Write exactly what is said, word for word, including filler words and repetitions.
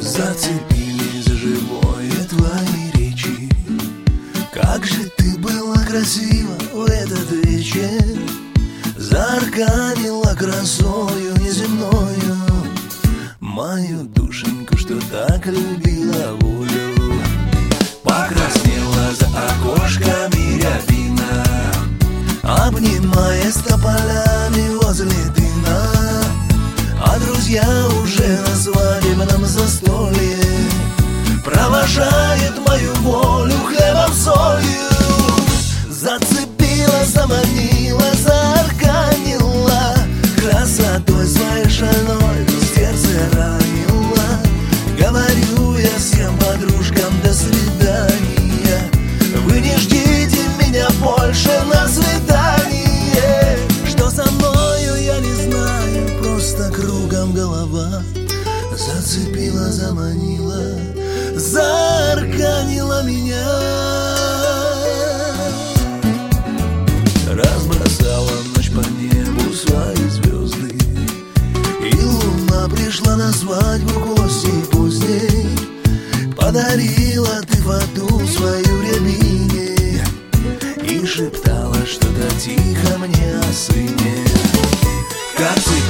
Зацепили за живое твои речи. Как же ты была красива в этот вечер, заарканила красою неземною мою душеньку, что так любила волю. Покраснела за окошками рябина, обнимаясь тополями возле тына, а друзья уже на свадебном застолье провожают мою волю хлебом солью. Зацепила, заманила, заарканила красотой своей шальной, сердце ранила. Говорю я всем подружкам до свидания, вы не ждите меня больше на свидание. Что со мною, я не знаю, просто кругом голова. Зацепила, заманила, заарканила меня. Разбросала ночь по небу свои звезды, и луна пришла на свадьбу гостей поздней. Подарила ты фату свою рябине и шептала что-то тихо мне о сыне. Как ты